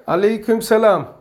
Aleykümselam.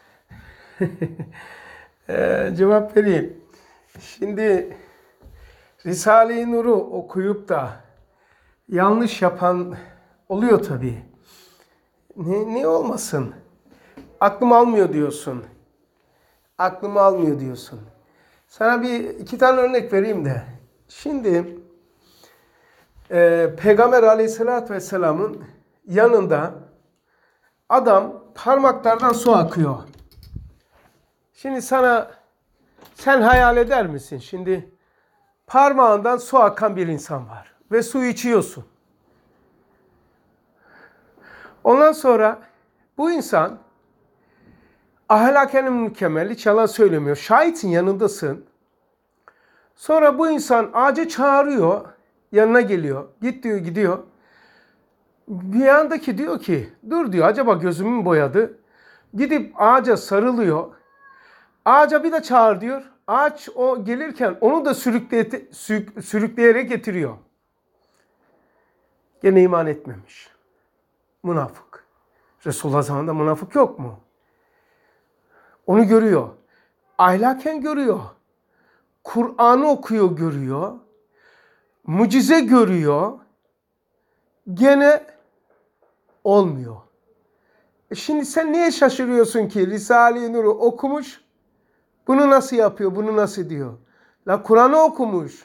Cevap vereyim. Şimdi Risale-i Nur'u okuyup da yanlış yapan oluyor tabii. Ne olmasın? Aklım almıyor diyorsun. Aklım almıyor diyorsun. Sana iki tane örnek vereyim de. Şimdi Peygamber Aleyhisselatü Vesselam'ın yanında adam parmaklardan su akıyor. Şimdi sen hayal eder misin? Şimdi parmağından su akan bir insan var ve su içiyorsun. Ondan sonra bu insan ahlaken mükemmel, hiç yalan söylemiyor. Şahitsin, yanındasın. Sonra bu insan ağaca çağırıyor, yanına geliyor. Git diyor, gidiyor. Bir yandaki diyor ki, dur diyor, acaba gözümü mü boyadı? Gidip ağaca sarılıyor. Ağaca bir de çağır diyor. Ağaç o gelirken onu da sürükleyerek getiriyor. Gene iman etmemiş. Münafık. Resulullah zamanında münafık yok mu? Onu görüyor. Ahlaken görüyor. Kur'an'ı okuyor, görüyor. Mucize görüyor. Gene olmuyor. Şimdi sen niye şaşırıyorsun ki? Risale-i Nur'u okumuş. Bunu nasıl yapıyor? Bunu nasıl diyor? La Kur'an'ı okumuş.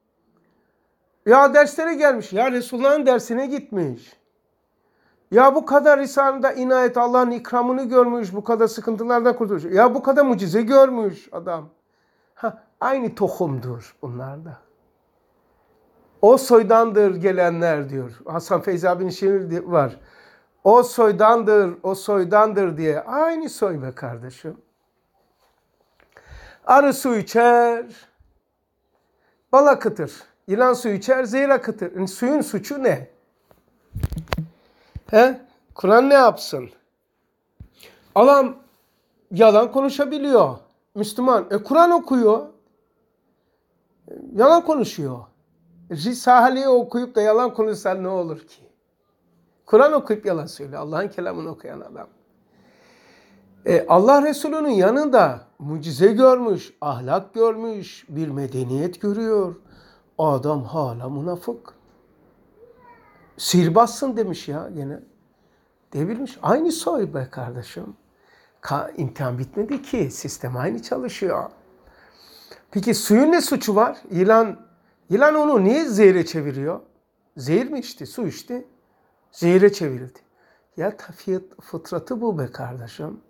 Ya derslere gelmiş. Ya Resulullah'ın dersine gitmiş. Ya bu kadar Risale'de inayet, Allah'ın ikramını görmüş. Bu kadar sıkıntılardan kurtulmuş. Ya bu kadar mucize görmüş adam. Aynı tohumdur bunlar da. O soydandır gelenler diyor. Hasan Feyzi abinin şiiri var. O soydandır, o soydandır diye. Aynı soy be kardeşim. Arı su içer, bal akıtır. Yılan su içer, zehir akıtır. Yani suyun suçu ne? Kur'an ne yapsın? Adam yalan konuşabiliyor. Müslüman. Kur'an okuyor. Yalan konuşuyor. Risale'yi okuyup da yalan konuşsan ne olur ki? Kur'an okuyup yalan söylüyor. Allah'ın kelamını okuyan adam. Allah Resulü'nün yanında mucize görmüş, ahlak görmüş, bir medeniyet görüyor. O adam hala münafık. Sihirbazsın demiş ya gene. Devirmiş. Aynı soy be kardeşim. İmtihan bitmedi ki. Sistem aynı çalışıyor. Peki suyun ne suçu var? Yılan onu niye zehre çeviriyor? Zehir mi içti? Su içti. Zehre çevirildi. Ya fıtratı bu be kardeşim.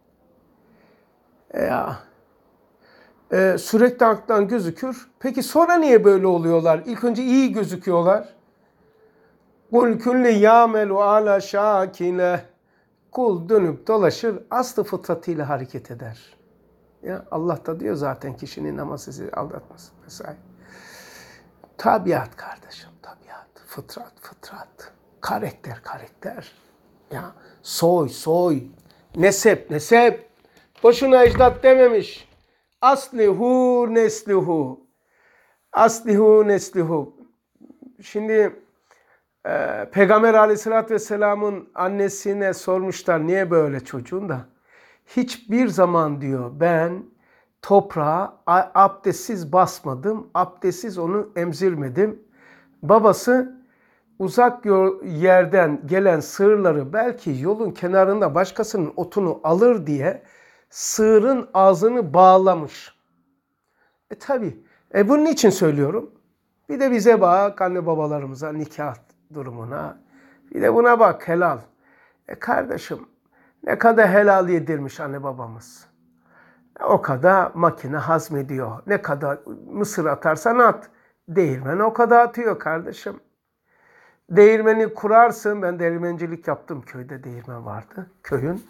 Sürekli aklından gözükür. Peki sonra niye böyle oluyorlar? İlk önce iyi gözüküyorlar. Kul kulli ya'melu ala şakile. Kul dönüp dolaşır, aslı fıtratıyla hareket eder. Ya Allah da diyor zaten kişinin namazı sizi aldatmasın vesaire. Tabiat kardeşim, tabiat. Fıtrat. Karakter. Ya soy. Nesep. Boşuna ecdat dememiş. Aslihu neslihu. Şimdi Peygamber Aleyhisselatü Vesselam'ın annesine sormuşlar niye böyle çocuğun da. Hiçbir zaman diyor ben toprağa abdestsiz basmadım, abdestsiz onu emzirmedim. Babası uzak yerden gelen sığırları belki yolun kenarında başkasının otunu alır diye sığırın ağzını bağlamış. Tabi. Bunun için söylüyorum. Bir de bize bak, anne babalarımıza, nikah durumuna. Bir de buna bak, helal. Kardeşim, ne kadar helal yedirmiş anne babamız. O kadar makine hazmediyor. Ne kadar mısır atarsan at. Değirmen o kadar atıyor kardeşim. Değirmeni kurarsın. Ben değirmencilik yaptım. Köyde değirmen vardı. Köyün.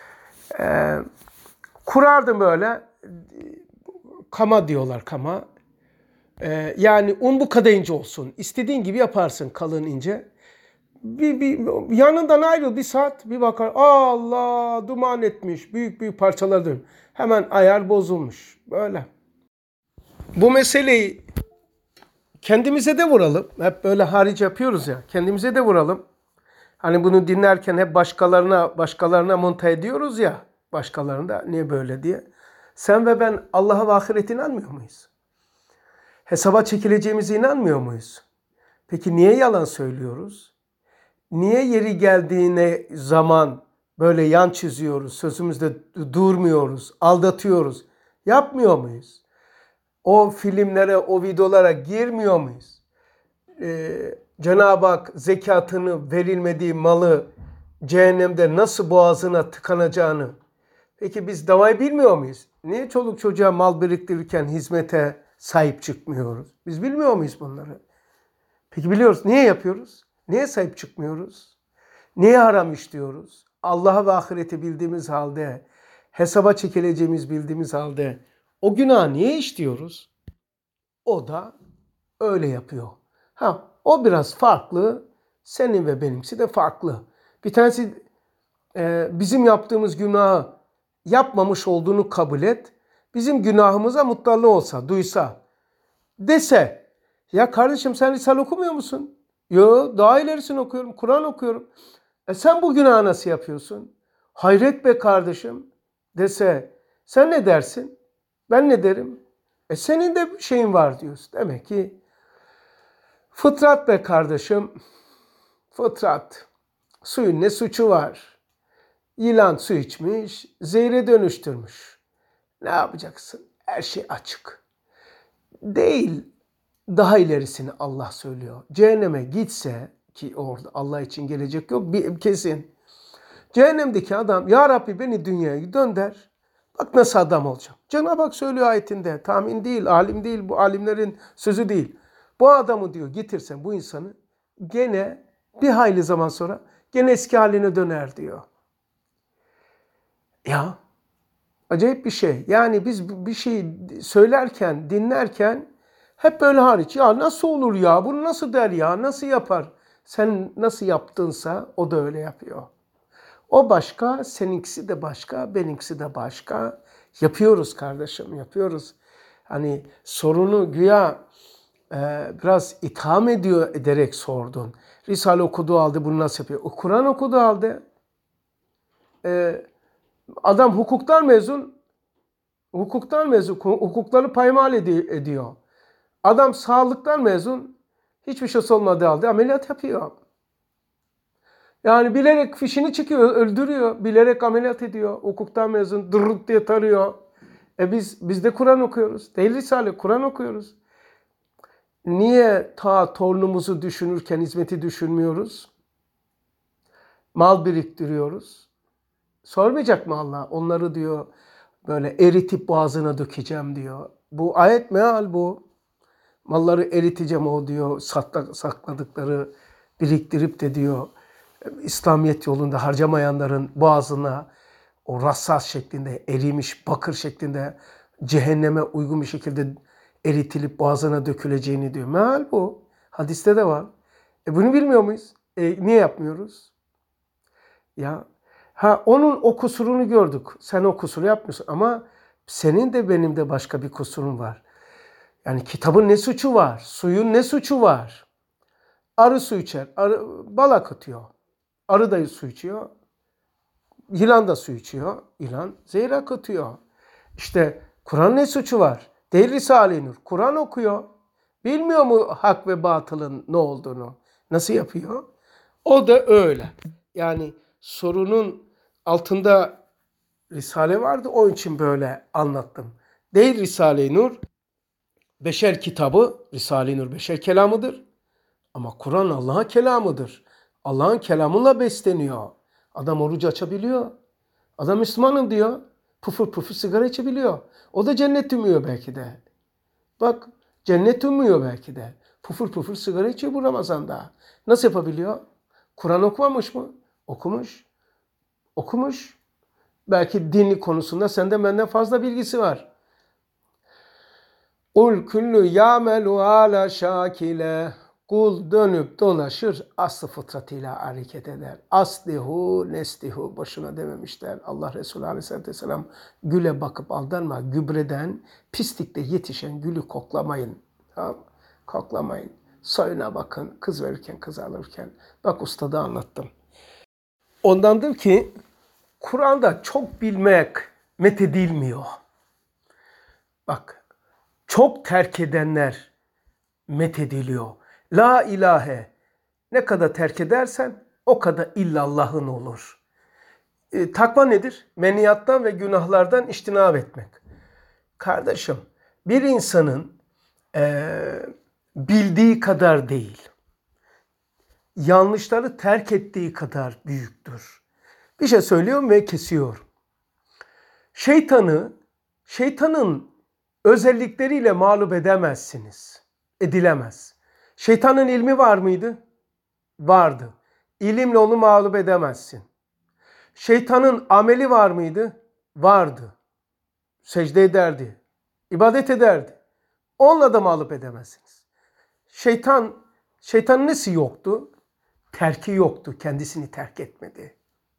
Kurardım böyle. Kama diyorlar, kama. Yani un bu kadar ince olsun. İstediğin gibi yaparsın kalın ince. Bir yanından ayrıl bir saat bir bakar. Allah duman etmiş. Büyük parçalar dönüyor. Hemen ayar bozulmuş. Böyle. Bu meseleyi kendimize de vuralım. Hep böyle hariç yapıyoruz ya. Kendimize de vuralım. Hani bunu dinlerken hep başkalarına monta ediyoruz ya. Başkalarında niye böyle diye. Sen ve ben Allah'a ve ahirete inanmıyor muyuz? Hesaba çekileceğimize inanmıyor muyuz? Peki niye yalan söylüyoruz? Niye yeri geldiğine zaman böyle yan çiziyoruz, sözümüzde durmuyoruz, aldatıyoruz? Yapmıyor muyuz? O filmlere, o videolara girmiyor muyuz? Cenab-ı Hak zekatını verilmediği malı cehennemde nasıl boğazına tıkanacağını. Peki biz davayı bilmiyor muyuz? Niye çoluk çocuğa mal biriktirirken hizmete sahip çıkmıyoruz? Biz bilmiyor muyuz bunları? Peki biliyoruz. Niye yapıyoruz? Niye sahip çıkmıyoruz? Niye haram işliyoruz? Allah'a ve ahireti bildiğimiz halde, hesaba çekileceğimiz bildiğimiz halde o günahı niye işliyoruz? O da öyle yapıyor. O biraz farklı. Senin ve benimkisi de farklı. Bir tanesi bizim yaptığımız günahı yapmamış olduğunu kabul et. Bizim günahımıza muttali olsa, duysa, dese, ya kardeşim sen Risale okumuyor musun? Yo, daha ilerisini okuyorum, Kur'an okuyorum. Sen bu günahı nasıl yapıyorsun? Hayret be kardeşim dese, sen ne dersin? Ben ne derim? Senin de şeyin var diyorsun. Demek ki fıtrat be kardeşim. Fıtrat. Suyun ne suçu var? Yılan su içmiş, zehre dönüştürmüş. Ne yapacaksın? Her şey açık. Değil, daha ilerisini Allah söylüyor. Cehenneme gitse, ki orada Allah için gelecek yok kesin. Cehennemdeki adam, ya Rabbi beni dünyaya dönder. Bak nasıl adam olacağım. Cenab-ı Hak söylüyor ayetinde. Tahmin değil, alim değil, bu alimlerin sözü değil. Bu adamı diyor getirsen bu insanı gene bir hayli zaman sonra gene eski haline döner diyor. Ya acayip bir şey. Yani biz bir şey söylerken, dinlerken hep böyle hariç. Ya nasıl olur ya? Bunu nasıl der ya? Nasıl yapar? Sen nasıl yaptınsa o da öyle yapıyor. O başka, seninkisi de başka, benimkisi de başka. Yapıyoruz kardeşim, yapıyoruz. Hani sorunu güya biraz itham ederek sordun. Risale okuduğu halde bunu nasıl yapıyor? Kur'an okuduğu halde adam hukuktan mezun, hukukları paymal ediyor. Adam sağlıktan mezun, hiçbir şey olmadığı halde ameliyat yapıyor. Yani bilerek fişini çekiyor, öldürüyor. Bilerek ameliyat ediyor. Hukuktan mezun, dırırt diye tarıyor. Biz de Kur'an okuyoruz. Değil Risale, Kur'an okuyoruz. Niye torunumuzu düşünürken hizmeti düşünmüyoruz? Mal biriktiriyoruz. Sormayacak mı Allah? Onları diyor böyle eritip boğazına dökeceğim diyor. Bu ayet meal bu. Malları eriteceğim o diyor. Sakladıkları biriktirip de diyor İslamiyet yolunda harcamayanların boğazına o rassas şeklinde erimiş bakır şeklinde cehenneme uygun bir şekilde eritilip boğazına döküleceğini diyor. Meal bu. Hadiste de var. Bunu bilmiyor muyuz? Niye yapmıyoruz? Ya onun o kusurunu gördük. Sen o kusuru yapmıyorsun ama senin de benim de başka bir kusurun var. Yani kitabın ne suçu var? Suyun ne suçu var? Arı su içer. Bal akıtıyor. Arı da su içiyor. Yılan da su içiyor. Yılan zehir akıtıyor. İşte Kur'an ne suçu var? Değil Risale-i Nur. Kur'an okuyor. Bilmiyor mu hak ve batılın ne olduğunu? Nasıl yapıyor? O da öyle. Yani sorunun altında Risale vardı. Onun için böyle anlattım. Değil Risale-i Nur. Beşer kitabı. Risale-i Nur beşer kelamıdır. Ama Kur'an Allah'ın kelamıdır. Allah'ın kelamıyla besleniyor. Adam orucu açabiliyor. Adam Müslümanım diyor. Pufur pufur sigara içebiliyor. O da cennet umuyor belki de. Bak cennet umuyor belki de. Pufur pufur sigara içiyor bu Ramazan'da. Nasıl yapabiliyor? Kur'an okumamış mı? Okumuş. Okumuş. Belki dini konusunda senden benden fazla bilgisi var. Ul kullu ya'melu ala şakile. Kul dönüp dolaşır, aslı fıtratıyla hareket eder. Aslihu neslihu, boşuna dememişler. Allah Resulü Aleyhisselatü Vesselam güle bakıp aldanma, gübreden, pislikte yetişen gülü koklamayın. Tamam, koklamayın. Soyuna bakın, kız verirken, kız alırken. Bak ustada anlattım. Ondandır ki Kur'an'da çok bilmek methedilmiyor. Bak, çok terk edenler methediliyor. La ilahe ne kadar terk edersen o kadar illallah'ın olur. Takva nedir? Meniyattan ve günahlardan içtinab etmek. Kardeşim, bir insanın bildiği kadar değil, yanlışları terk ettiği kadar büyüktür. Bir şey söylüyorum ve kesiyorum. Şeytanın özellikleriyle mağlup edemezsiniz. Edilemez. Şeytanın ilmi var mıydı? Vardı. İlimle onu mağlup edemezsin. Şeytanın ameli var mıydı? Vardı. Secde ederdi. İbadet ederdi. Onunla da mağlup edemezsiniz. Şeytanın nesi yoktu? Terki yoktu. Kendisini terk etmedi.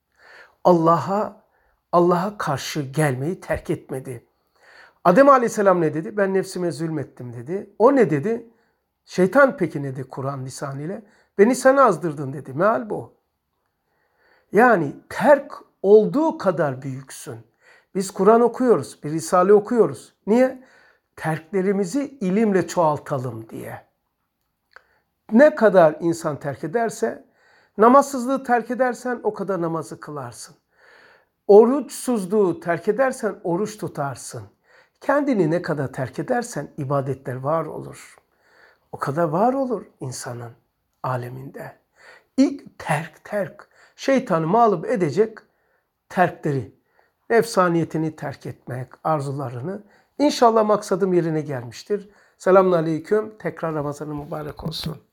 Allah'a karşı gelmeyi terk etmedi. Adem Aleyhisselam ne dedi? Ben nefsime zulmettim dedi. O ne dedi? Şeytan peki ne dedi Kur'an lisanıyla? Beni sen azdırdın dedi. Meal bu. Yani terk olduğu kadar büyüksün. Biz Kur'an okuyoruz, bir Risale okuyoruz. Niye? Terklerimizi ilimle çoğaltalım diye. Ne kadar insan terk ederse, namazsızlığı terk edersen o kadar namazı kılarsın. Oruçsuzluğu terk edersen oruç tutarsın. Kendini ne kadar terk edersen ibadetler var olur. O kadar var olur insanın aleminde. İlk terk. Şeytanı mağlup edecek terkleri. Nefsaniyetini terk etmek, arzularını. İnşallah maksadım yerine gelmiştir. Selamun aleyküm. Tekrar Ramazan'ın mübarek olsun.